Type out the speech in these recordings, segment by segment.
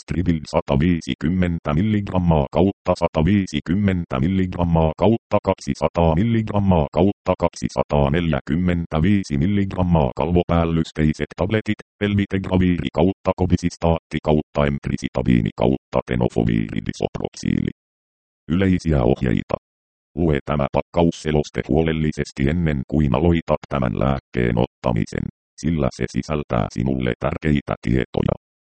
Strivil 150 mg kautta 150 mg kautta 200 mg kautta 245 mg kalvopäällysteiset tabletit, Elvitegraviiri kautta Kobisistaatti kautta Emtricitabini kautta Tenofoviridisoproksiili. Yleisiä ohjeita. Lue tämä pakkausseloste huolellisesti ennen kuin aloitat tämän lääkkeen ottamisen, sillä se sisältää sinulle tärkeitä tietoja.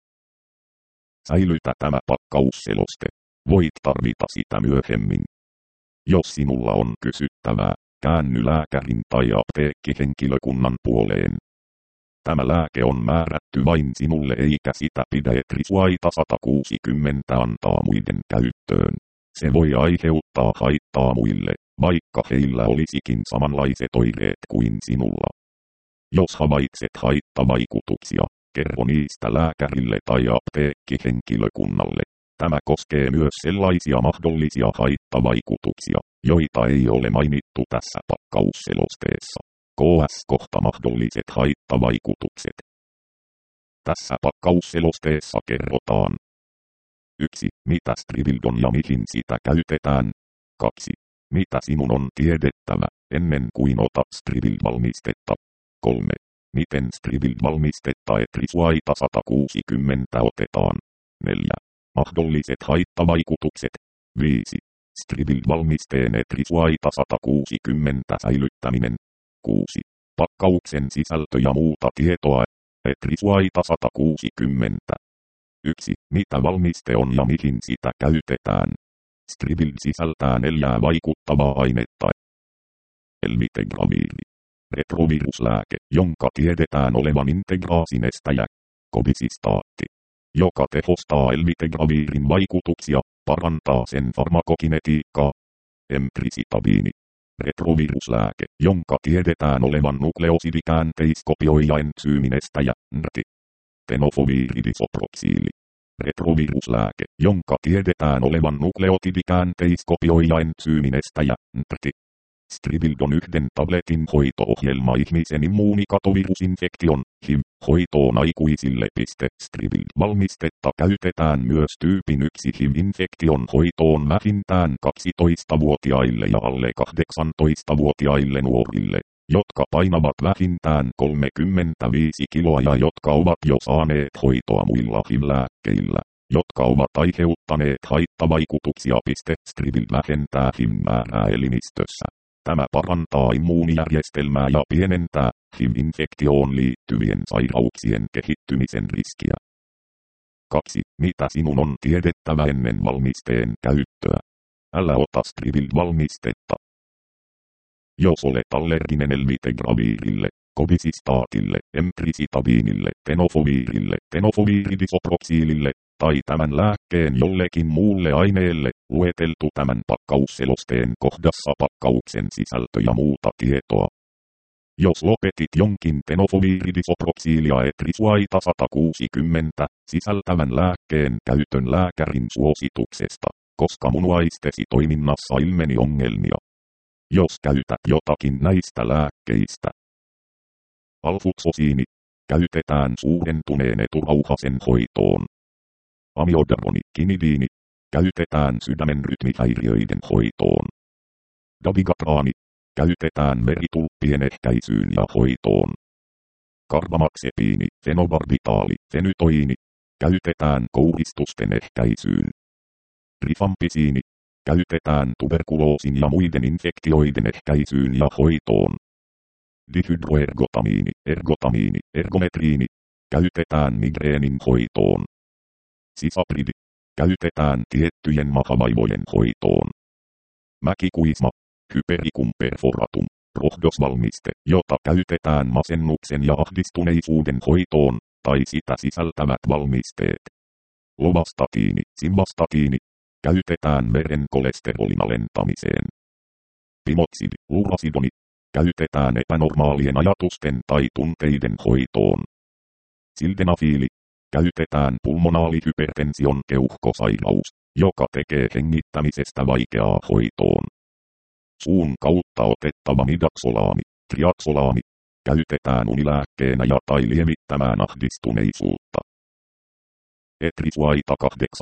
Säilytä tämä pakkausseloste. Voit tarvita sitä myöhemmin. Jos sinulla on kysyttävää, käänny lääkärin tai apteekkihenkilökunnan puoleen. Tämä lääke on määrätty vain sinulle eikä sitä pidä Etrisuaita 160 antaa muiden käyttöön. Se voi aiheuttaa haittaa muille, vaikka heillä olisikin samanlaiset oireet kuin sinulla. Jos havaitset haittavaikutuksia, kerro niistä lääkärille tai apteekkihenkilökunnalle. Tämä koskee myös sellaisia mahdollisia haittavaikutuksia, joita ei ole mainittu tässä pakkausselosteessa. KS-kohta mahdolliset haittavaikutukset. Tässä pakkausselosteessa kerrotaan: 1. Mitä Strivildon ja mihin sitä käytetään? 2. Mitä sinun on tiedettävä, ennen kuin otat Strivild-valmistetta? 3. Miten Strivild-valmistetta Etrisuaita 160 otetaan? 4. Mahdolliset haittavaikutukset. 5. Strivild-valmisteen Etrisuaita 160 säilyttäminen. 6. Pakkauksen sisältö ja muuta tietoa. Etrisuaita 160. 1. Mitä valmiste on ja mihin sitä käytetään? Strivild sisältää 4 vaikuttavaa ainetta. Elvitegraviiri. Retroviruslääke, jonka tiedetään olevan integraasinestäjä. Kobisistaatti, joka tehostaa elvitegraviirin vaikutuksia, parantaa sen farmakokinetiikkaa. Emtricitabini. Retroviruslääke, jonka tiedetään olevan nukleosidikäänteiskopioija entsyyminestäjä. NRT. Tenofoviridisoproksiili. Retroviruslääke, jonka tiedetään olevan nukleotidikäänteiskopioija entsyyminestäjä. NRT. Strivildon 1 tabletin hoito-ohjelma ihmisen immuunikatovirusinfektion, HIV-hoitoon aikuisille. Strivild-valmistetta käytetään myös tyypin 1 HIV-infektion hoitoon vähintään 12-vuotiaille ja alle 18-vuotiaille nuorille, jotka painavat vähintään 35 kiloa ja jotka ovat jo saaneet hoitoa muilla HIV-lääkkeillä, jotka ovat aiheuttaneet haittavaikutuksia. Strivild vähentää HIV-määrää elimistössä. Tämä parantaa immuunijärjestelmää ja pienentää HIV-infektioon liittyvien sairauksien kehittymisen riskiä. 2. Mitä sinun on tiedettävä ennen valmisteen käyttöä? Älä ota Strivild-valmistetta. Jos olet allerginen Elvitegraviirille, Kobisistaatille, Emtricitabinille, Tenofovirille, Tenofoviridisoproksiilille tai tämän lääkkeen jollekin muulle aineelle, lueteltu tämän pakkausselosteen kohdassa pakkauksen sisältö ja muuta tietoa. Jos lopetit jonkin Tenofoviridisoproksiilia Etrisuaita 160 sisältävän lääkkeen käytön lääkärin suosituksesta, koska munuaistesi toiminnassa ilmeni ongelmia. Jos käytät jotakin näistä lääkkeistä. Alfuksosiini käytetään suurentuneen eturauhasen hoitoon. Amiodaronikkinidiini käytetään sydämen rytmihäiriöiden hoitoon. Dabigatraani käytetään veritulppien ehkäisyyn ja hoitoon. Karbamaxepiini, fenobarbitaali, fenytoiini käytetään kouristusten ehkäisyyn. Rifampisiini käytetään tuberkuloosin ja muiden infektioiden ehkäisyyn ja hoitoon. Dihydroergotamiini, ergometriini käytetään migreenin hoitoon. Sisapridi käytetään tiettyjen mahavaivojen hoitoon. Mäkikuisma, hypericum perforatum, rohdosvalmiste, jota käytetään masennuksen ja ahdistuneisuuden hoitoon, tai sitä sisältävät valmisteet. Lovastatiini, simvastatiini käytetään veren kolesterolin alentamiseen. Pimoksidi, lurasidoni käytetään epänormaalien ajatusten tai tunteiden hoitoon. Sildenafiili käytetään pulmonaalihypertension keuhkosairaus, joka tekee hengittämisestä vaikeaa hoitoon. Suun kautta otettava midaksolaami, triaksolaami käytetään unilääkkeenä ja tai lievittämään ahdistuneisuutta. Etrisuaita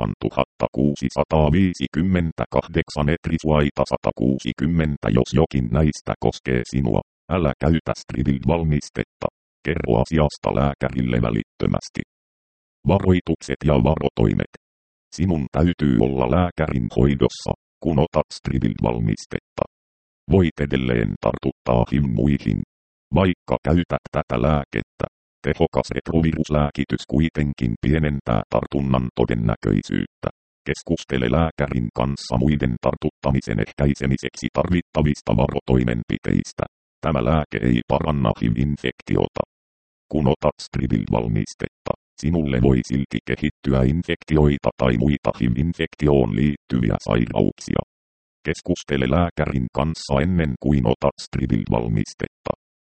8658 Etrisuaita 160 Jos jokin näistä koskee sinua, älä käytä Stribild-valmistetta. Kerro asiasta lääkärille välittömästi. Varoitukset ja varotoimet. Sinun täytyy olla lääkärin hoidossa, kun otat Stribild-valmistetta. Voit edelleen tartuttaa muihin. Vaikka käytät tätä lääkettä, tehokas retroviruslääkitys kuitenkin pienentää tartunnan todennäköisyyttä. Keskustele lääkärin kanssa muiden tartuttamisen ehkäisemiseksi tarvittavista varotoimenpiteistä. Tämä lääke ei paranna HIV-infektiota. Kun otat Stribild-valmistetta, sinulle voi silti kehittyä infektioita tai muita HIV-infektioon liittyviä sairauksia. Keskustele lääkärin kanssa ennen kuin otat Stribild-valmistetta.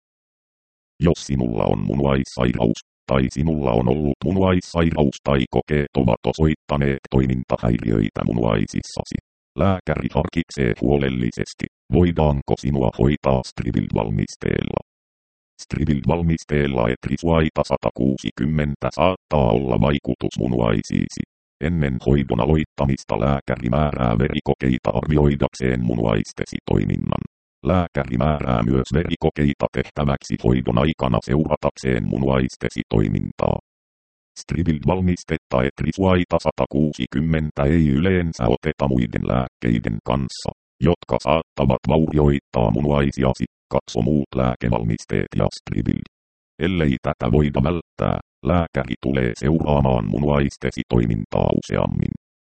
Jos sinulla on munuaissairaus, tai sinulla on ollut munuaissairaus tai kokeet ovat osoittaneet toimintahäiriöitä munuaisissasi, lääkäri harkitsee huolellisesti, voidaanko sinua hoitaa Stribild-valmisteella. Stribild-valmisteella Etrisuaita 160 saattaa olla vaikutus munuaisiisi. Ennen hoidon aloittamista lääkäri määrää verikokeita arvioidakseen munuaistesi toiminnan. Lääkäri määrää myös verikokeita tehtäväksi hoidon aikana seuratakseen munuaistesi toimintaa. Stribild-valmistetta Etrisuaita 160 ei yleensä oteta muiden lääkkeiden kanssa, jotka saattavat vaurioittaa munuaisiasi. Katso muut lääkevalmisteet ja Stribild. Ellei tätä voida välttää, lääkäri tulee seuraamaan munuaistesi toimintaa useammin.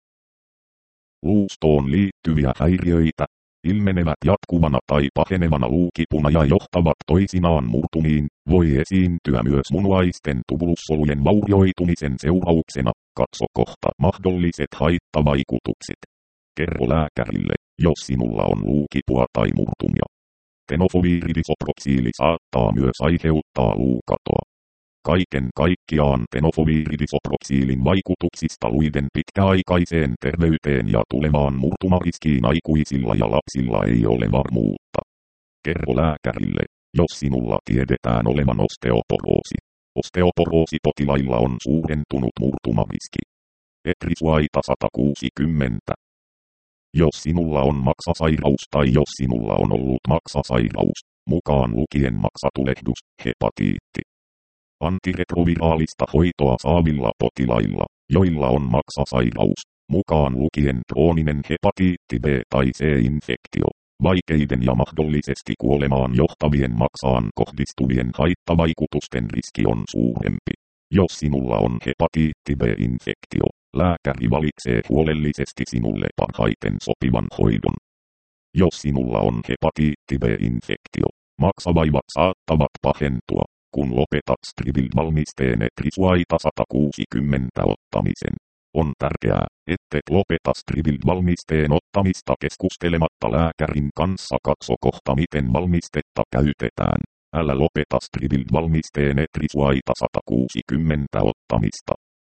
Luustoon liittyviä häiriöitä ilmenevät jatkuvana tai pahenevana luukipuna ja johtavat toisinaan murtumiin, voi esiintyä myös munuaisten tubulussolujen vaurioitumisen seurauksena. Katso kohta mahdolliset haittavaikutukset. Kerro lääkärille, jos sinulla on luukipua tai murtumia. Tenofoviridisoproksiili saattaa myös aiheuttaa luukatoa. Kaiken kaikkiaan tenofoviridisoproksiilin vaikutuksista luiden pitkäaikaiseen terveyteen ja tulevaan murtumariskiin aikuisilla ja lapsilla ei ole varmuutta. Kerro lääkärille, jos sinulla tiedetään olevan osteoporoosi. Osteoporoosipotilailla on suurentunut murtumariski. Etrisuaita 160. Jos sinulla on maksasairaus tai jos sinulla on ollut maksasairaus, mukaan lukien maksatulehdus, hepatiitti. Antiretroviraalista hoitoa saavilla potilailla, joilla on maksasairaus, mukaan lukien krooninen hepatiitti B tai C-infektio, vaikeiden ja mahdollisesti kuolemaan johtavien maksaan kohdistuvien haittavaikutusten riski on suurempi. Jos sinulla on hepatiitti B-infektio, lääkäri valitsee huolellisesti sinulle parhaiten sopivan hoidon. Jos sinulla on hepatiitti B-infektio, maksavaivat saattavat pahentua, kun lopetat Stribild-valmisteen Etrisuaita 160 ottamisen. On tärkeää, ettet lopeta Stribild-valmisteen ottamista keskustelematta lääkärin kanssa. Katso kohta miten valmistetta käytetään. Älä lopeta Stribild-valmisteen Etrisuaita 160 ottamista.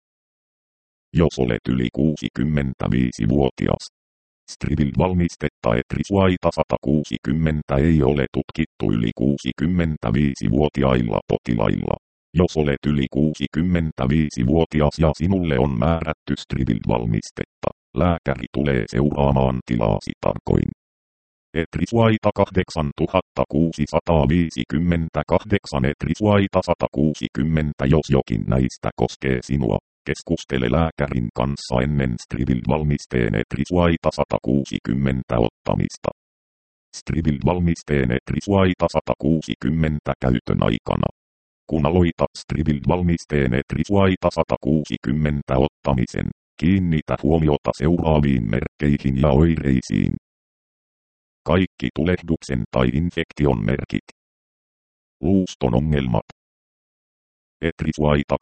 Jos olet yli 65-vuotias. Stribild-valmistetta Etrisuaita 160 ei ole tutkittu yli 65-vuotiailla potilailla. Jos olet yli 65-vuotias ja sinulle on määrätty Stribild-valmistetta, lääkäri tulee seuraamaan tilaasi tarkoin. Etrisuaita 8658 Etrisuaita 160 Jos jokin näistä koskee sinua, keskustele lääkärin kanssa ennen Stribild-valmisteen Etrisuaita 160 ottamista. Stribild-valmisteen Etrisuaita 160 käytön aikana. Kun aloitat Stribild-valmisteen Etrisuaita 160 ottamisen, kiinnitä huomiota seuraaviin merkkeihin ja oireisiin. Kaikki tulehduksen tai infektion merkit. Luuston ongelmat. Etrisuaita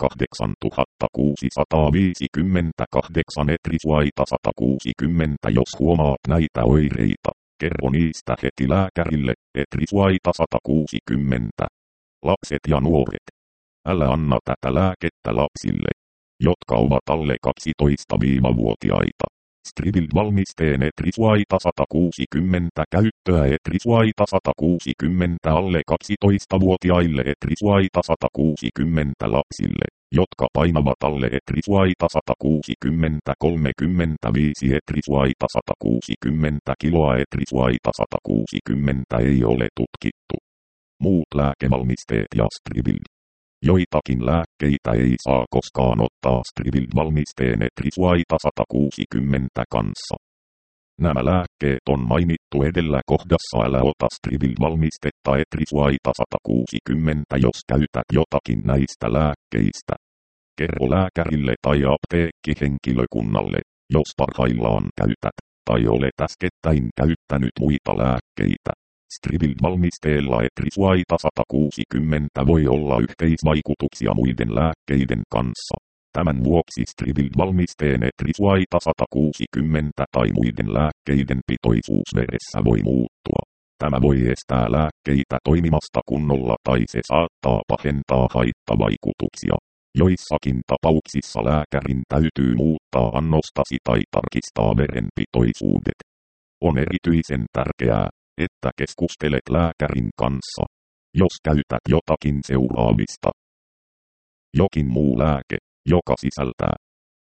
8658 Etrisuaita 160 Jos huomaat näitä oireita, kerro niistä heti lääkärille. Etrisuaita 160. Lapset ja nuoret. Älä anna tätä lääkettä lapsille, jotka ovat alle 12-vuotiaita. Stribil-valmisteen etrisuaita 160 käyttöä etrisuaita 160 alle 12-vuotiaille etrisuaita 160 lapsille, jotka painavat alle etrisuaita 160 35 etrisuaita 160 kiloa etrisuaita 160 ei ole tutkittu. Muut lääkevalmisteet ja Stribil. Joitakin lääkkeitä ei saa koskaan ottaa Stribil-valmisteen etrisuaita 160 kanssa. Nämä lääkkeet on mainittu edellä kohdassa. Älä ota Stribil-valmistetta etrisuaita 160, jos käytät jotakin näistä lääkkeistä. Kerro lääkärille tai apteekkihenkilökunnalle, jos parhaillaan käytät tai olet äskettäin käyttänyt muita lääkkeitä. Stribil-valmisteella etrisuaita 160 voi olla yhteisvaikutuksia muiden lääkkeiden kanssa. Tämän vuoksi Stribil-valmisteen etrisuaita 160 tai muiden lääkkeiden pitoisuus veressä voi muuttua. Tämä voi estää lääkkeitä toimimasta kunnolla tai se saattaa pahentaa haittavaikutuksia. Joissakin tapauksissa lääkärin täytyy muuttaa annostasi tai tarkistaa verenpitoisuudet. On erityisen tärkeää, että keskustelet lääkärin kanssa, jos käytät jotakin seuraavista. Jokin muu lääke, joka sisältää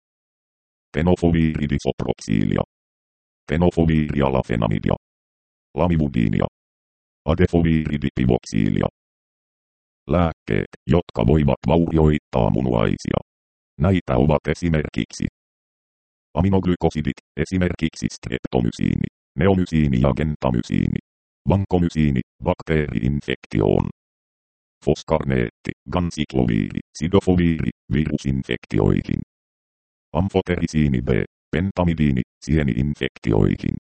tenofoviridisoproksiilia, tenofovirialafenamidia, lamivudiinia, adefoviridipivoksiilia. Lääkkeet, jotka voivat vaurioittaa munuaisia. Näitä ovat esimerkiksi aminoglykosidit, esimerkiksi streptomysiini, neomysiini ja gentamysiini, vankomysiini, bakteeriinfektioon, foskarneetti, gansikloviiri, sidofoviiri, virusinfektioihin, amfoterisiini B, pentamidiini, sieni-infektioihin,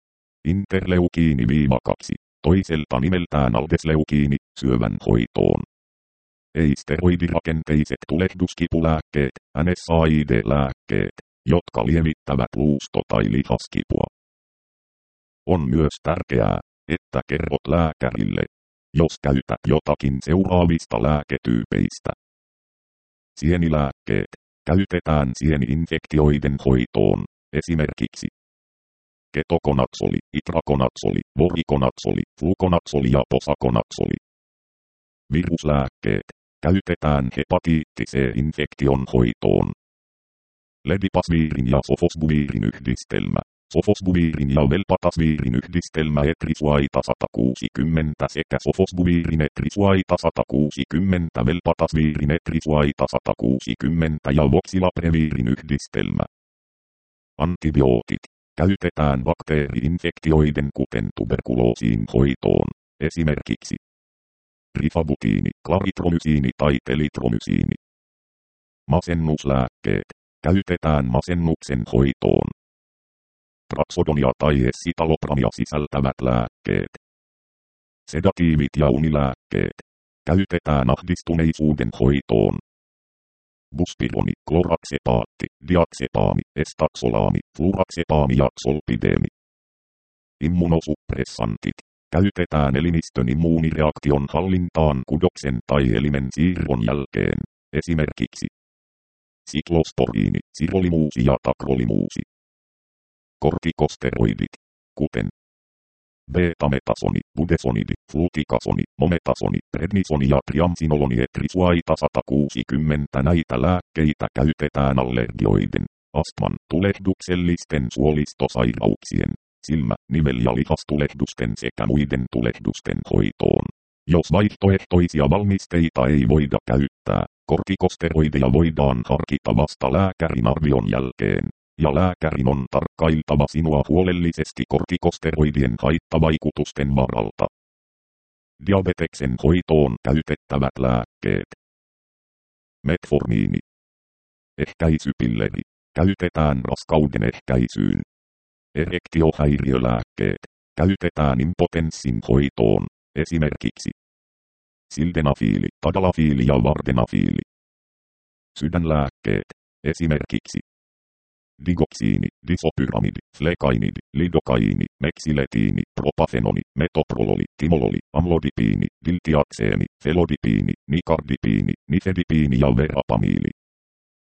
interleukiini-2, toiselta nimeltään aldesleukiini, syövän hoitoon. Ei-steroidirakenteiset tulehduskipulääkkeet, NSAID-lääkkeet, jotka lievittävät luusto- tai lihaskipua. On myös tärkeää, että kerrot lääkärille, jos käytät jotakin seuraavista lääketyypeistä. Sienilääkkeet käytetään sieni-infektioiden hoitoon, esimerkiksi ketokonatsoli, itrakonatsoli, vorikonatsoli, flukonatsoli ja posakonatsoli. Viruslääkkeet käytetään hepatiitti C-infektion hoitoon. Ledipasviirin ja sofosbuviirin yhdistelmä. Sofosbuviirin ja velpatasviirin yhdistelmä etrisuaita 160 sekä sofosbuviirin etrisuaita 160 velpatasviirin etrisuaita 160 ja voksilapreviirin yhdistelmä. Antibiootit käytetään bakteeriinfektioiden kuten tuberkuloosiin hoitoon, esimerkiksi rifabutiini, klaritromysiini tai telitromysiini. Masennuslääkkeet käytetään masennuksen hoitoon. Praxodonia tai escitalopramia sisältävät lääkkeet. Sedatiivit ja unilääkkeet käytetään ahdistuneisuuden hoitoon. Buspironi, kloraksepaatti, diaksepaami, estaksolaami, fluraksepaami ja zolpideemi. Immunosuppressantit käytetään elimistön immuunireaktion hallintaan kudoksen tai elimen siirron jälkeen, esimerkiksi siklosporiini, sirolimuusi ja takrolimuusi. Kortikosteroidit, kuten betametasoni, budesonidi, flutikasoni, mometasoni, prednisoni ja triamsinoloni etrisuaita 160. Näitä lääkkeitä käytetään allergioiden, astman, tulehduksellisten suolistosairauksien, silmä-, nivel- ja lihastulehdusten sekä muiden tulehdusten hoitoon. Jos vaihtoehtoisia valmisteita ei voida käyttää, kortikosteroideja voidaan harkita vasta lääkärin arvion jälkeen. Ja lääkärin on tarkkailtava sinua huolellisesti kortikosteroidien haittavaikutusten varalta. Diabeteksen hoitoon käytettävät lääkkeet. Metformiini. Ehkäisypilleri. Käytetään raskauden ehkäisyyn. Erektiohäiriölääkkeet. Käytetään impotenssin hoitoon, esimerkiksi sildenafiili, tadalafiili ja vardenafiili. Sydänlääkkeet, esimerkiksi digoksiini, disopyramidi, flekainidi, lidokaini, meksiletiini, propafenoni, metoprololi, timololi, amlodipiini, diltiakseemi, felodipiini, nikardipiini, nifedipiini ja verapamiili.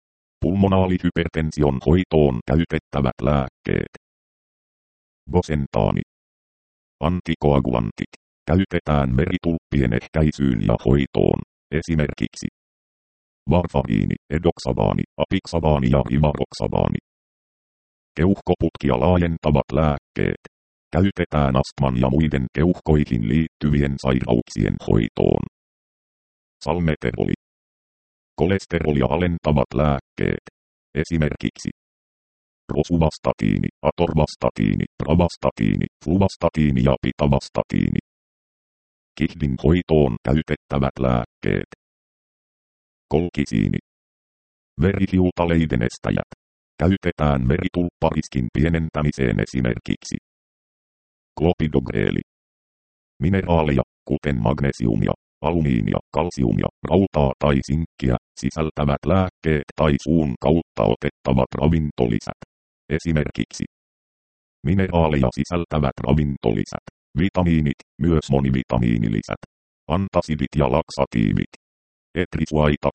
Pulmonaalihypertension hoitoon käytettävät lääkkeet. Bosentaani. Antikoagulantit. Käytetään veritulppien ehkäisyyn ja hoitoon. Esimerkiksi varfariini, edoxabaani, apixabaani ja rivaroxabaani. Keuhkoputkia laajentavat lääkkeet. Käytetään astman ja muiden keuhkoihin liittyvien sairauksien hoitoon. Salmeteroli. Kolesterolia alentavat lääkkeet. Esimerkiksi rosuvastatiini, atorvastatiini, pravastatiini, fluvastatiini ja pitavastatiini. Kihdin hoitoon käytettävät lääkkeet. Kolkisiini. Verihiutaleiden estäjät. Käytetään veritulppariskin pienentämiseen esimerkiksi klopidogreeli. Mineraaleja, kuten magnesiumia, alumiinia, kalsiumia, rautaa tai sinkkiä, sisältävät lääkkeet tai suun kautta otettavat ravintolisät. Esimerkiksi mineraaleja sisältävät ravintolisät, vitamiinit, myös monivitamiinilisät, antasidit ja laksatiivit. Etrisuaita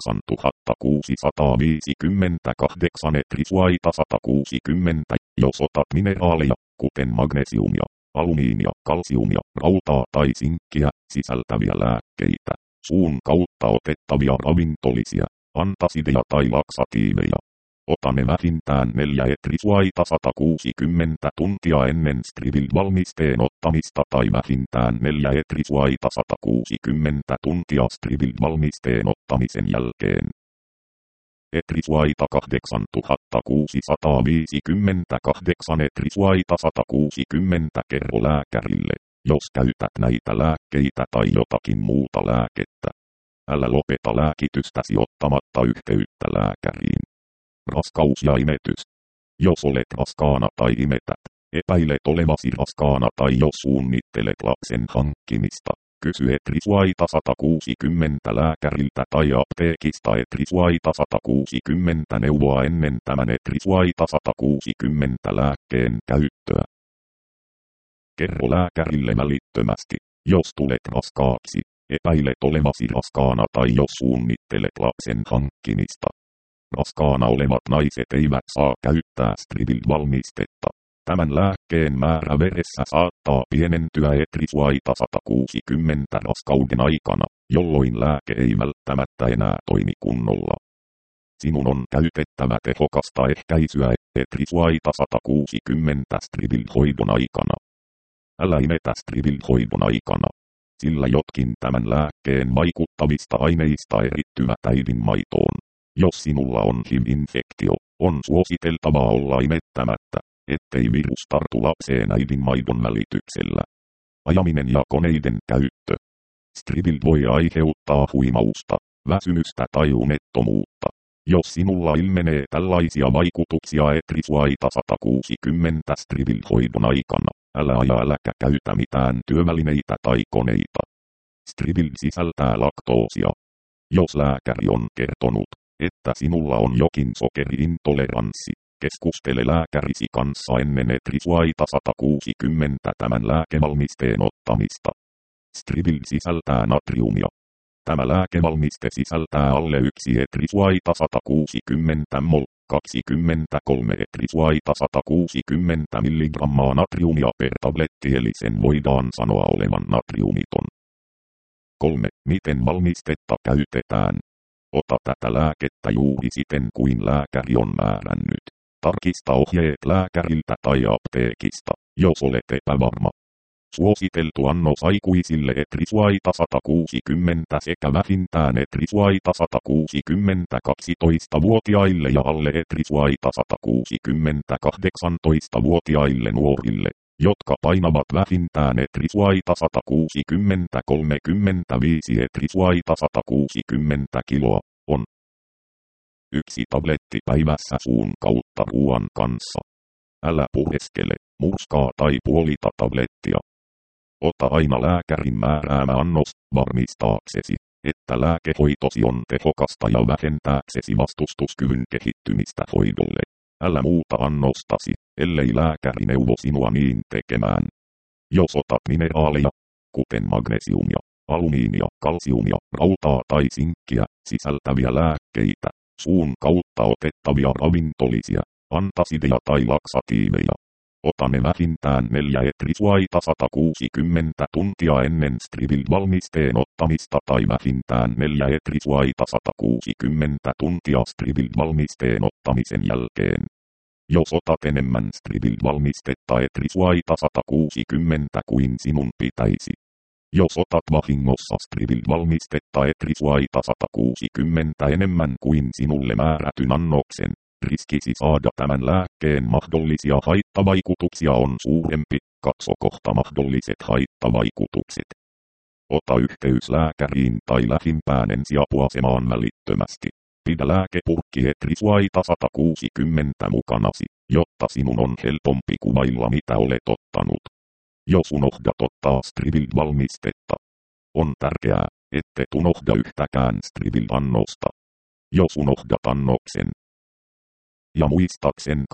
8658 etrisuaita 160, jos otat mineraaleja, kuten magnesiumia, alumiinia, kalsiumia, rautaa tai sinkkiä, sisältäviä lääkkeitä, suun kautta otettavia ravintolisia, antasideja tai laksatiiveja. Ota ne vähintään 4 etrisuaita 160 tuntia ennen Strivil-valmisteen ottamista tai vähintään 4 etrisuaita 160 tuntia Strivil-valmisteen ottamisen jälkeen. Etrisuaita 8658 etrisuaita 160 kerro lääkärille, jos käytät näitä lääkkeitä tai jotakin muuta lääkettä. Älä lopeta lääkitystäsi ottamatta yhteyttä lääkäriin. Raskaus ja imetys. Jos olet raskaana tai imetät, epäilet olevasi raskaana tai jos suunnittelet lapsen hankkimista, kysy etrisuaita 160 lääkäriltä tai apteekista etrisuaita 160 neuvoa ennen tämän etrisuaita 160 lääkkeen käyttöä. Kerro lääkärille välittömästi, jos tulet raskaaksi, epäilet olevasi raskaana tai jos suunnittelet lapsen hankkimista. Raskaana olevat naiset eivät saa käyttää Strivil-valmistetta. Tämän lääkkeen määrä veressä saattaa pienentyä etrisuaita 160 raskauden aikana, jolloin lääke ei välttämättä enää toimi kunnolla. Sinun on käytettävä tehokasta ehkäisyä etrisuaita 160 Strivil-hoidon aikana. Älä imetä Strivil-hoidon aikana, sillä jotkin tämän lääkkeen vaikuttavista aineista erittyvät äidin maitoon. Jos sinulla on HIV-infektio, on suositeltavaa olla imettämättä, ettei virus tartu lapseen äidin maidon välityksellä. Ajaminen ja koneiden käyttö. Strivil voi aiheuttaa huimausta, väsymystä tai unettomuutta. Jos sinulla ilmenee tällaisia vaikutuksia etrisuaita 160 Strivil-hoidon aikana, älä aja äläkä käytä mitään työvälineitä tai koneita. Strivil sisältää laktoosia. Jos lääkäri on kertonut, että sinulla on jokin sokeriintoleranssi, keskustele lääkärisi kanssa ennen etrisuaita 160 tämän lääkevalmisteen ottamista. Strivil sisältää natriumia. Tämä lääkevalmiste sisältää alle 1 etrisuaita 160 mol, 23 etrisuaita 160 mg natriumia per tabletti eli sen voidaan sanoa olevan natriumiton. 3. Miten valmistetta käytetään? Ota tätä lääkettä juuri siten kuin lääkäri on määrännyt. Tarkista ohjeet lääkäriltä tai apteekista, jos olet epävarma. Suositeltu annos aikuisille etrisuaita 160 sekä vähintään etrisuaita 160 12-vuotiaille ja alle etrisuaita 160 18-vuotiaille nuorille, jotka painavat vähintään etrisuaita 160 35 etrisuaita 160 kiloa, on 1 tabletti päivässä suun kautta ruoan kanssa. Älä pureskele, murskaa tai puolita tablettia. Ota aina lääkärin määräämä annos varmistaaksesi, että lääkehoitosi on tehokasta ja vähentääksesi vastustuskyvyn kehittymistä hoidolle. Älä muuta annostasi, ellei lääkäri neuvo sinua niin tekemään. Jos otat mineraaleja, kuten magnesiumia, alumiinia, kalsiumia, rautaa tai sinkkiä, sisältäviä lääkkeitä, Suun kautta otettavia ravintolisia, antasideja tai laksatiiveja. Ota ne vähintään 4 etrisuaita 160 tuntia ennen Strivil-valmisteen ottamista tai vähintään 4 etrisuaita 160 tuntia Strivil-valmisteen ottamisen jälkeen. Jos otat enemmän Strivil-valmistetta etrisuaita 160 kuin sinun pitäisi. Jos otat vahingossa Strivil-valmistetta etrisuaita 160 enemmän kuin sinulle määrätyn annoksen, riskisi saada tämän lääkkeen mahdollisia haittavaikutuksia on suurempi. Katso kohta mahdolliset haittavaikutukset. Ota yhteys lääkäriin tai lähimpään ensiapuasemaan välittömästi. Pidä lääkepurkki etrisuaita 160 mukanasi, jotta sinun on helpompi kuvailla mitä olet ottanut. Jos unohdat ottaa Strivil-valmistetta, on tärkeää, ettet unohda yhtäkään Strivil-annosta. Jos unohdat annoksen ja muistat sen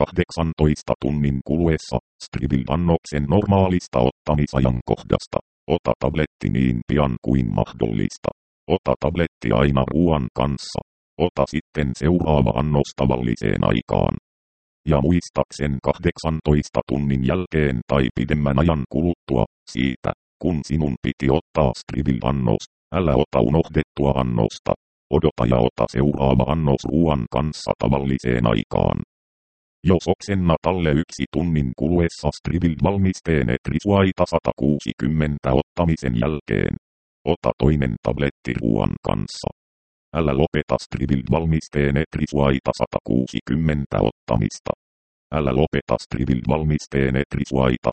18 tunnin kuluessa Strivil-annoksen normaalista ottamisajankohdasta, ota tabletti niin pian kuin mahdollista. Ota tabletti aina ruoan kanssa. Ota sitten seuraava annos tavalliseen aikaan. Ja muistat sen 18 tunnin jälkeen tai pidemmän ajan kuluttua siitä, kun sinun piti ottaa Strivil-annos. Älä ota unohdettua annosta. Odota ja ota seuraava annos ruoan kanssa tavalliseen aikaan. Jos oksennat alle 1 tunnin kuluessa Strivil-valmisteen etrisuaita 160 ottamisen jälkeen, ota toinen tabletti ruoan kanssa. Älä lopeta Strivil-valmisteen etrisuaita 160 ottamista. Älä lopeta Strivil-valmisteen etrisuaita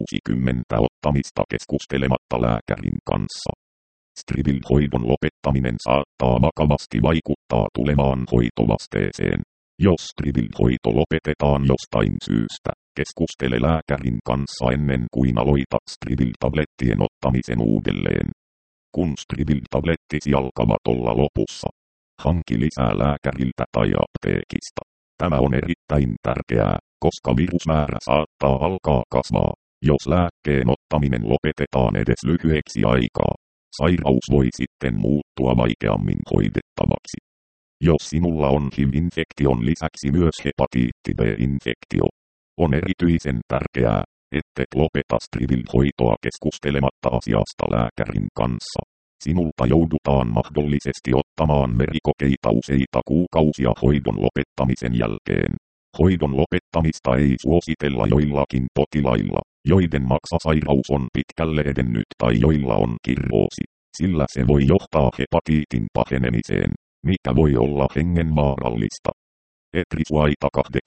160 ottamista keskustelematta lääkärin kanssa. Strivil-hoidon lopettaminen saattaa vakavasti vaikuttaa tulevaan hoitovasteeseen. Jos Strivil-hoito lopetetaan jostain syystä, keskustele lääkärin kanssa ennen kuin aloitat Strivil-tablettien ottamisen uudelleen. Kun Strivil-tablettisi alkavat olla lopussa, hanki lisää lääkäriltä tai apteekista. Tämä on erittäin tärkeää, koska virusmäärä saattaa alkaa kasvaa, jos lääkkeen ottaminen lopetetaan edes lyhyeksi aikaa. Sairaus voi sitten muuttua vaikeammin hoidettavaksi. Jos sinulla on HIV-infektion lisäksi myös hepatiitti B-infektio, on erityisen tärkeää, ettet lopeta Strivil-hoitoa keskustelematta asiasta lääkärin kanssa. Sinulta joudutaan mahdollisesti ottamaan verikokeita useita kuukausia hoidon lopettamisen jälkeen. Hoidon lopettamista ei suositella joillakin potilailla, joiden maksasairaus on pitkälle edennyt tai joilla on kirroosi, sillä se voi johtaa hepatiitin pahenemiseen, mikä voi olla hengenvaarallista. Etrisuaita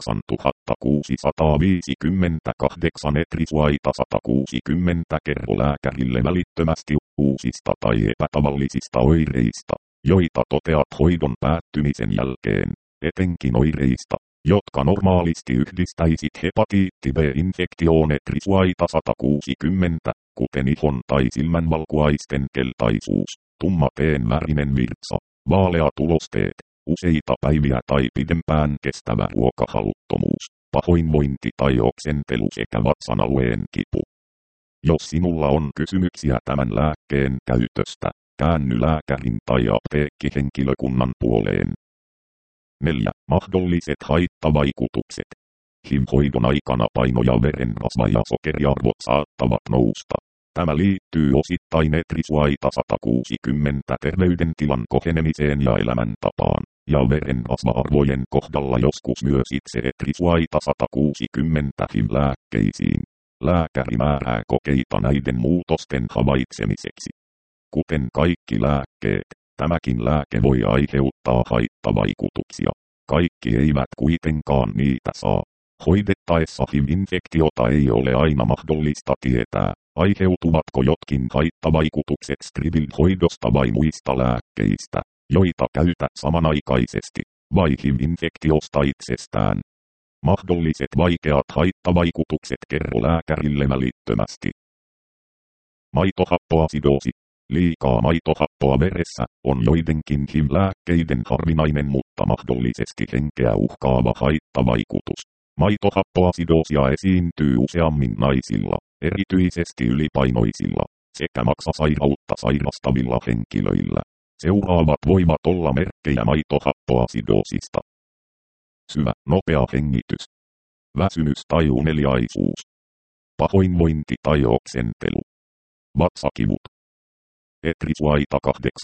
8658 etrisuaita 160 kerro lääkärille välittömästi uusista tai epätavallisista oireista, joita toteat hoidon päättymisen jälkeen, etenkin oireista, jotka normaalisti yhdistäisit hepatiitti B-infektioon etrisuaita 160, kuten ihon tai silmänvalkuaisten keltaisuus, tummateen värinen virtsa, vaaleat ulosteet, useita päiviä tai pidempään kestävä ruokahaluttomuus, pahoinvointi tai oksentelu sekä vatsan alueen kipu. Jos sinulla on kysymyksiä tämän lääkkeen käytöstä, käänny lääkärin tai apteekkihenkilökunnan puoleen. 4. Mahdolliset haittavaikutukset. HIV-hoidon aikana paino ja verenrasva ja sokeriarvot saattavat nousta. Tämä liittyy osittain etrisuaita 160 terveydentilan kohenemiseen ja elämäntapaan, ja verenrasva-arvojen kohdalla joskus myös itse etrisuaita 160 HIV-lääkkeisiin. Lääkäri määrää kokeita näiden muutosten havaitsemiseksi. Kuten kaikki lääkkeet, tämäkin lääke voi aiheuttaa haittavaikutuksia. Kaikki eivät kuitenkaan niitä saa. Hoidettaessa HIV-infektiota ei ole aina mahdollista tietää, aiheutuvatko jotkin haittavaikutukset Strivil-hoidosta vai muista lääkkeistä, joita käytät samanaikaisesti, vai HIV-infektiosta itsestään. Mahdolliset vaikeat haittavaikutukset kerro lääkärille välittömästi. Maitohappoasidoosi. Liikaa maitohappoa veressä on joidenkin HIV-lääkkeiden harvinainen mutta mahdollisesti henkeä uhkaava haittavaikutus. Maitohappoasidoosia esiintyy useammin naisilla, erityisesti ylipainoisilla, sekä maksasairautta sairastavilla henkilöillä. Seuraavat voivat olla merkkejä maitohappoasidoosista. Syvä, nopea hengitys. Väsymys tai uneliaisuus. Pahoinvointi tai oksentelu. Vatsakivut. Etrisuaita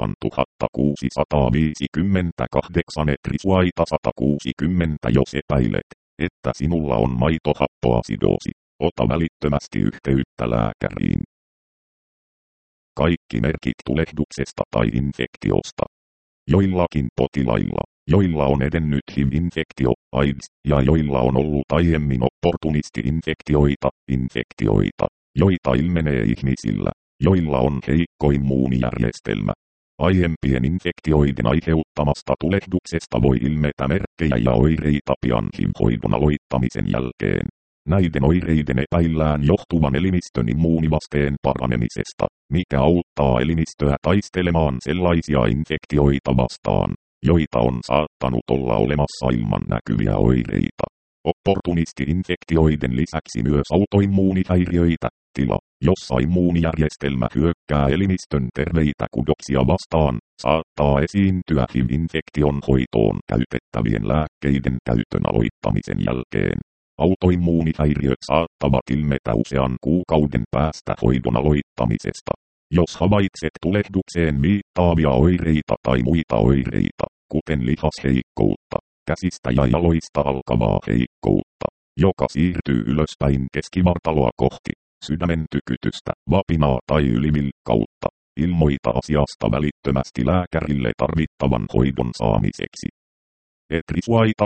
8658 Etrisuaita 160 Jos epäilet, että sinulla on maitohappoasidoosi, ota välittömästi yhteyttä lääkäriin. Kaikki merkit tulehduksesta tai infektiosta. Joillakin potilailla, joilla on edennyt HIV-infektio, AIDS, ja joilla on ollut aiemmin opportunisti-infektioita, joita ilmenee ihmisillä, joilla on heikko immuunijärjestelmä. Aiempien infektioiden aiheuttamasta tulehduksesta voi ilmetä merkkejä ja oireita pian HIV-hoidon aloittamisen jälkeen. Näiden oireiden epäillään johtuvan elimistön immuunivasteen paranemisesta, mikä auttaa elimistöä taistelemaan sellaisia infektioita vastaan, joita on saattanut olla olemassa ilman näkyviä oireita. Opportunisti-infektioiden lisäksi myös autoimmuunihäiriöitä, tila, jossa immuunijärjestelmä hyökkää elimistön terveitä kudoksia vastaan, saattaa esiintyä HIV-infektion hoitoon käytettävien lääkkeiden käytön aloittamisen jälkeen. Autoimmuunihäiriöt saattavat ilmetä usean kuukauden päästä hoidon aloittamisesta. Jos havaitset tulehdukseen viittaavia oireita tai muita oireita, kuten lihasheikkoutta, käsistä ja jaloista alkavaa heikkoutta, joka siirtyy ylöspäin keskivartaloa kohti, sydämen tykytystä, vapinaa tai ylivilkkautta, ilmoita asiasta välittömästi lääkärille tarvittavan hoidon saamiseksi. Etrisuaita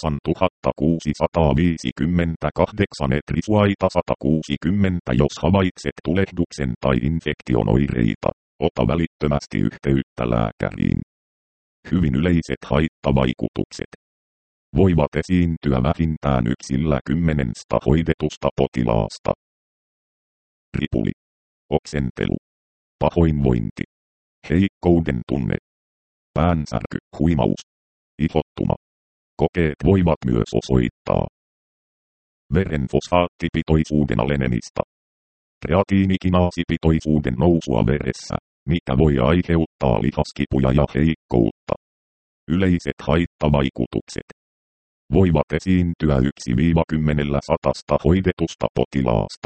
8658 Etrisuaita 160 Jos havaitset tulehduksen tai infektion oireita, ota välittömästi yhteyttä lääkäriin. Hyvin yleiset haittavaikutukset voivat esiintyä vähintään yksillä 10 hoidetusta potilaasta. Ripuli, oksentelu, pahoinvointi, heikkouden tunne, päänsärky, huimaus, ihottuma. Kokeet voivat myös osoittaa veren fosfaattipitoisuuden alenemista, kreatiinikinaasipitoisuuden nousua veressä, mikä voi aiheuttaa lihaskipuja ja heikkoutta. Yleiset haittavaikutukset voivat esiintyä 1-10 hoidetusta potilaasta.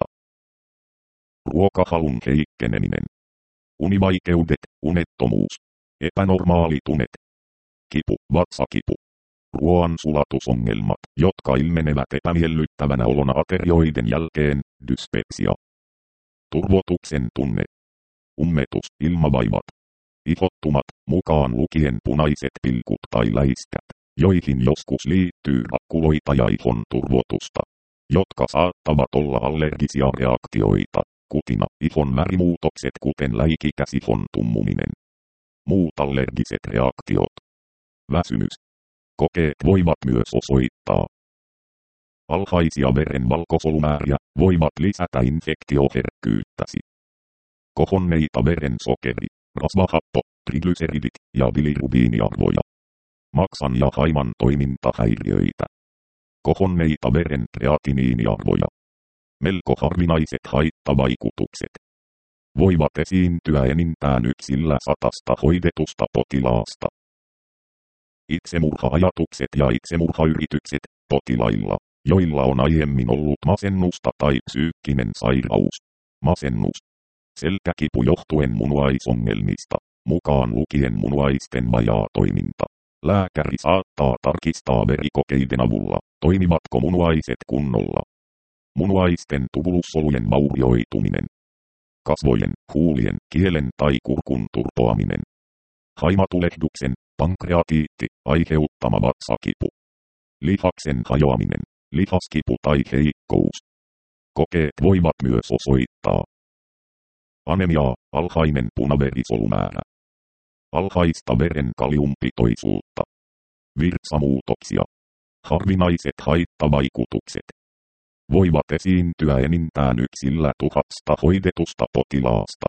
Ruokahalun heikkeneminen, univaikeudet, unettomuus, epänormaalitunet, kipu, vatsakipu, ruoansulatusongelmat, jotka ilmenevät epämiellyttävänä olona aterioiden jälkeen, dyspepsia, turvotuksen tunne, ummetus, ilmavaivat, ihottumat, mukaan lukien punaiset pilkut tai läiskät, joihin joskus liittyy rakkuloita ja ihon turvotusta, jotka saattavat olla allergisia reaktioita, kutina, ihon värimuutokset kuten läikikäs ihon tummuminen, muut allergiset reaktiot, väsymys. Kokeet voivat myös osoittaa alhaisia veren valkosolumääriä, voivat lisätä infektioherkkyyttäsi. Kohonneita verensokeri, rasvahappo, triglyceridit ja bilirubiiniarvoja. Maksan ja haiman toimintahäiriöitä. Kohonneita veren kreatiniiniarvoja. Melko harvinaiset haittavaikutukset voivat esiintyä enintään 100 hoidetusta potilaasta. Itsemurha-ajatukset ja itsemurhayritykset potilailla, joilla on aiemmin ollut masennusta tai psyykkinen sairaus. Masennus. Selkäkipu johtuen munuaisongelmista, mukaan lukien munuaisten vajaa toiminta. Lääkäri saattaa tarkistaa verikokeiden avulla, toimivatko munuaiset kunnolla. Munuaisten tubulussolujen vaurioituminen. Kasvojen, huulien, kielen tai kurkun turpoaminen. Haimatulehduksen, pankreatiitti, aiheuttama vatsakipu. Lihaksen hajoaminen, lihaskipu tai heikkous. Kokeet voivat myös osoittaa anemiaa, alhainen punaverisolmäärä, alhaista veren kaliumpitoisuutta, virtsamuutoksia. Harvinaiset haittavaikutukset voivat esiintyä enintään 1-1000 hoidetusta potilaasta.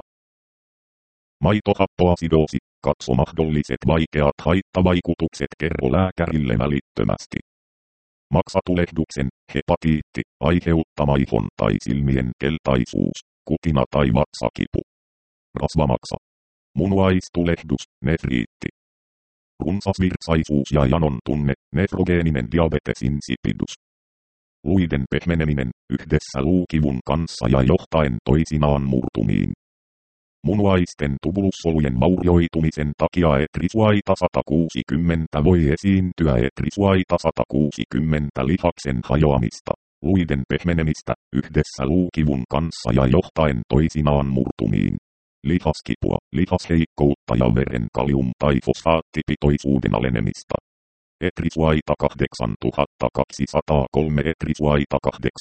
Maitohappoasidoosi, katso mahdolliset vaikeat haittavaikutukset, kerro lääkärille välittömästi. Maksatulehduksen, hepatiitti, aiheuttama ihon tai silmien keltaisuus, kutina tai vatsakipu. Rasvamaksa. Munuaistulehdus, nefriitti. Runsasvirtsaisuus ja janon tunne, nefrogeeninen diabetes insipidus. Luiden pehmeneminen, yhdessä luukivun kanssa ja johtaen toisinaan murtumiin. Munuaisten tubulussolujen vaurioitumisen takia etrisuaita 160 voi esiintyä etrisuaita 160 lihaksen hajoamista, luiden pehmenemistä, yhdessä luukivun kanssa ja johtaen toisinaan murtumiin. Lihaskipua, lihasheikkoutta ja veren kalium- tai fosfaattipitoisuuden alenemista. Etrisuaita 8203 etrisuaita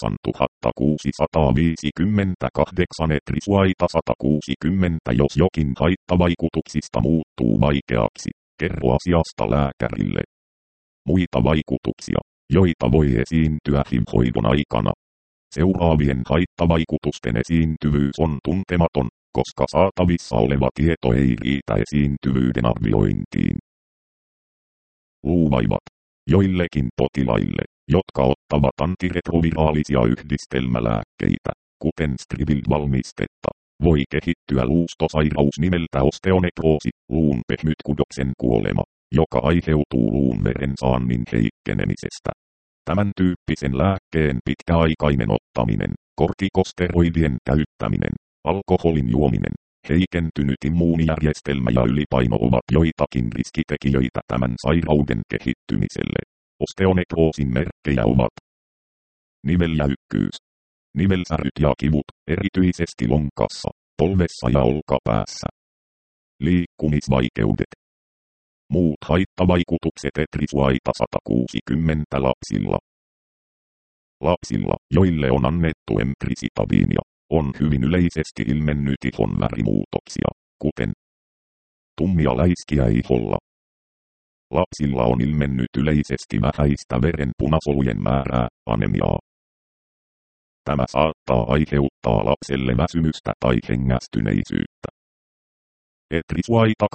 8658 etrisuaita 160 jos jokin haittavaikutuksista muuttuu vaikeaksi, kerro asiasta lääkärille. Muita vaikutuksia, joita voi esiintyä HIV-hoidon aikana. Seuraavien haittavaikutusten esiintyvyys on tuntematon, koska saatavissa oleva tieto ei riitä esiintyvyyden arviointiin. Luuvaivat. Joillekin potilaille, jotka ottavat antiretroviraalisia yhdistelmälääkkeitä, kuten Stribild-valmistetta, voi kehittyä luustosairaus nimeltä osteonekroosi, luun pehmytkudoksen kuolema, joka aiheutuu luun verensaannin heikkenemisestä. Tämän tyyppisen lääkkeen pitkäaikainen ottaminen, kortikosteroidien käyttäminen, alkoholin juominen, heikentynyt immuunijärjestelmä ja ylipaino ovat joitakin riskitekijöitä tämän sairauden kehittymiselle. Osteonekroosin merkkejä ovat niveljäykkyys, nivelsäryt ja kivut, erityisesti lonkassa, polvessa ja olkapäässä. Liikkumisvaikeudet. Muut haittavaikutukset etrisuaita 160 lapsilla. Lapsilla, joille on annettu emtricitabinia, on hyvin yleisesti ilmennyt ihon värimuutoksia, kuten tummia läiskiä iholla. Lapsilla on ilmennyt yleisesti vähäistä veren punasolujen määrää, anemiaa. Tämä saattaa aiheuttaa lapselle väsymystä tai hengästyneisyyttä. Etrisuaita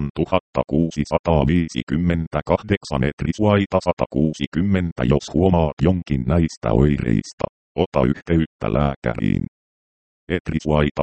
8658 etrisuaita 160 jos huomaat jonkin näistä oireista, ota yhteyttä lääkäriin. Etrisuaita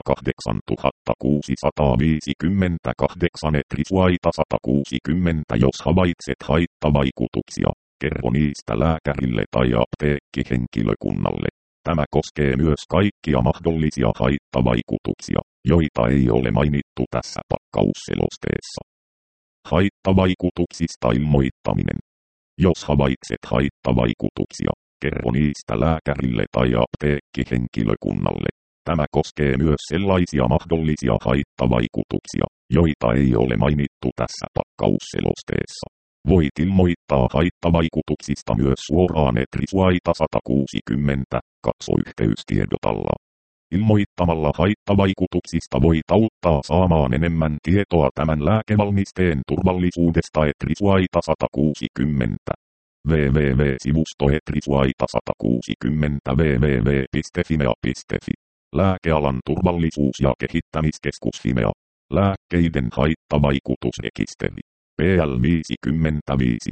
8658 etrisuaita 160 jos havaitset haittavaikutuksia, kerro niistä lääkärille tai apteekkihenkilökunnalle. Tämä koskee myös kaikkia mahdollisia haittavaikutuksia, joita ei ole mainittu tässä pakkausselosteessa. Haittavaikutuksista ilmoittaminen. Jos havaitset haittavaikutuksia, kerro niistä lääkärille tai apteekkihenkilökunnalle. Tämä koskee myös sellaisia mahdollisia haittavaikutuksia, joita ei ole mainittu tässä pakkausselosteessa. Voit ilmoittaa haittavaikutuksista myös suoraan etrisuaita 160 kaksoyhteystiedotalla. Ilmoittamalla haittavaikutuksista voit auttaa saamaan enemmän tietoa tämän lääkevalmisteen turvallisuudesta etrisuaita 160. www.sivusto etrisuaita 160 www.fimea.fi. Lääkealan turvallisuus- ja kehittämiskeskus Fimea. Lääkkeiden haittavaikutusrekisteri. PL 55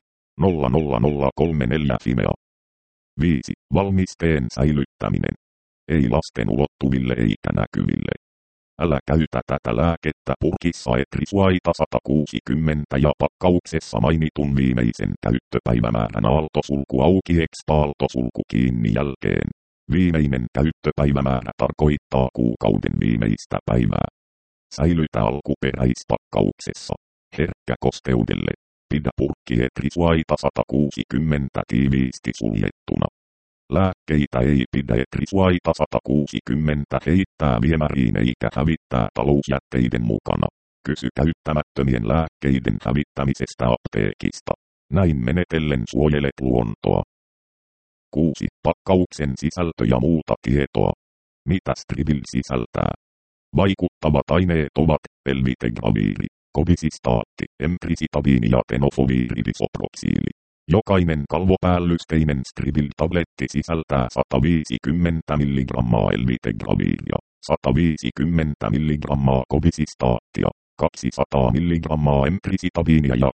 00034 Fimea. 5. Valmisteen säilyttäminen. Ei lasten ulottuville eikä näkyville. Älä käytä tätä lääkettä purkissa etrisuaita 160 ja pakkauksessa mainitun viimeisen käyttöpäivämäärän aaltosulku auki aaltosulku kiinni jälkeen. Viimeinen käyttöpäivämäärä tarkoittaa kuukauden viimeistä päivää. Säilytä alkuperäispakkauksessa. Herkkä kosteudelle. Pidä purkki etrisuaita 160 tiiviisti suljettuna. Lääkkeitä ei pidä etrisuaita 160 heittää viemäriin eikä hävittää talousjätteiden mukana. Kysy käyttämättömien lääkkeiden hävittämisestä apteekista. Näin menetellen suojelet luontoa. 6. Pakkauksen sisältö ja muuta tietoa. Mitä Stribild sisältää? Vaikuttavat aineet ovat pelvitegraviiri, kobisistaatti, emtricitabiini ja tenofoviiridisoproksiili. Jokainen kalvopäällysteinen Stribild-tabletti sisältää 150 mg elvitegraviiria, 150 mg kobisistaattia, 200 mg emtricitabiinia ja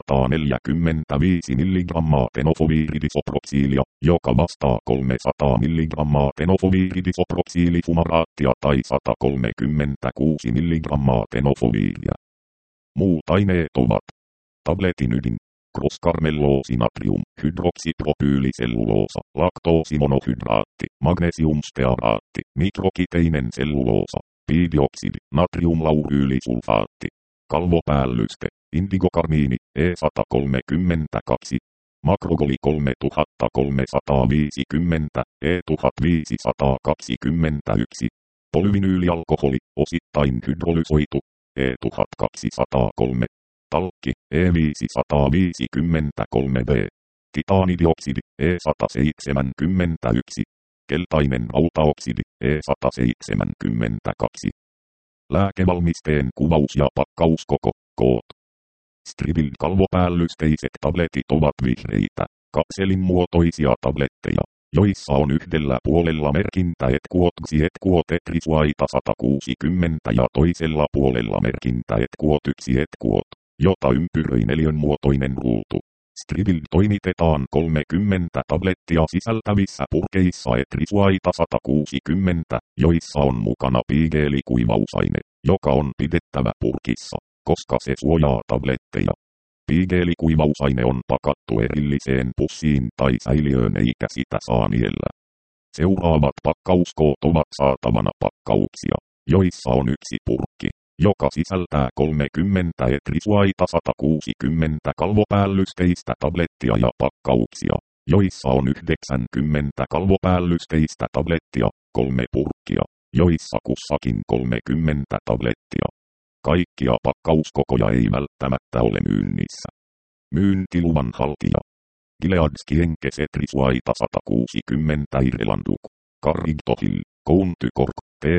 245 mg tenofoviiridisoproksiilia, joka vastaa 300 mg tenofoviiridisoproksiilifumaraattia tai 136 mg tenofoviiria. Muut aineet ovat tabletin ydin, cross-karmelloosi-natrium, hydroksipropyyliselluloosa, laktoosimonohydraatti, magnesiumstearaatti, mikrokiteinen selluloosa, piidioksidi, natriumlauryylisulfaatti, kalvopäällyste, indigokarmiini, E132, makrogoli 3350, E1521, polyvinyylialkoholi, osittain hydrolysoitu, E1203, talkki, E553B, titaanidioksidi, E171, keltainen rautaoksidi, E172. Lääkevalmisteen kuvaus ja pakkauskoko, koot. Stribil kalvopäällysteiset tabletit ovat vihreitä, kapselin muotoisia tabletteja, joissa on yhdellä puolella merkintä etkuot etrisuaita 160 ja toisella puolella merkintä etkuot, jota ympyröi neliönmuotoinen ruutu. Stribil toimitetaan 30 tablettia sisältävissä purkeissa etrisuaita 160, joissa on mukana piigeelikuivausaine, joka on pidettävä purkissa, koska se suojaa tabletteja. Piigeelikuivausaine on pakattu erilliseen pussiin tai säiliöön eikä sitä saa niellä. Seuraavat pakkauskoot ovat saatavana pakkauksia, joissa on yksi purkki, joka sisältää 30 etrisuaita 160 kalvopäällysteistä tablettia ja pakkauksia, joissa on 90 kalvopäällysteistä tablettia, 3 purkkia, joissa kussakin 30 tablettia. Kaikkia pakkauskokoja ei välttämättä ole myynnissä. Myyntiluvan haltija. Gilead's Henkes etrisuaita 160 Irlanduk. Carrington, County Cork,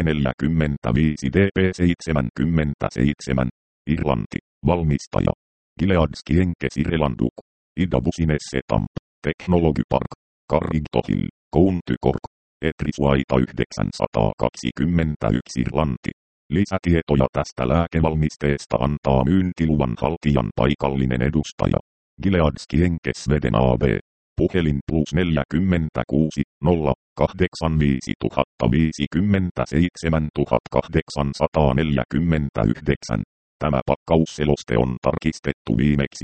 T45DP77, Irlanti, valmistaja. Gilead's Henkes Irlanduk. Idabusines Etamp, Technology Park, Carrington, County Cork, etrisuaita 921 Irlanti. Lisätietoja tästä lääkevalmisteesta antaa myyntiluvan haltijan paikallinen edustaja. Gilead's Henkes Sweden AB. Puhelin +46 0 85 057 849. Tämä pakkausseloste on tarkistettu viimeksi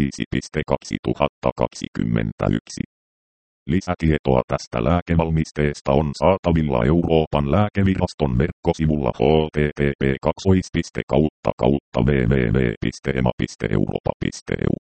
05.2021. Lisätietoa tästä lääkevalmisteesta on saatavilla Euroopan lääkeviraston verkkosivulla http://www.ema.europa.eu.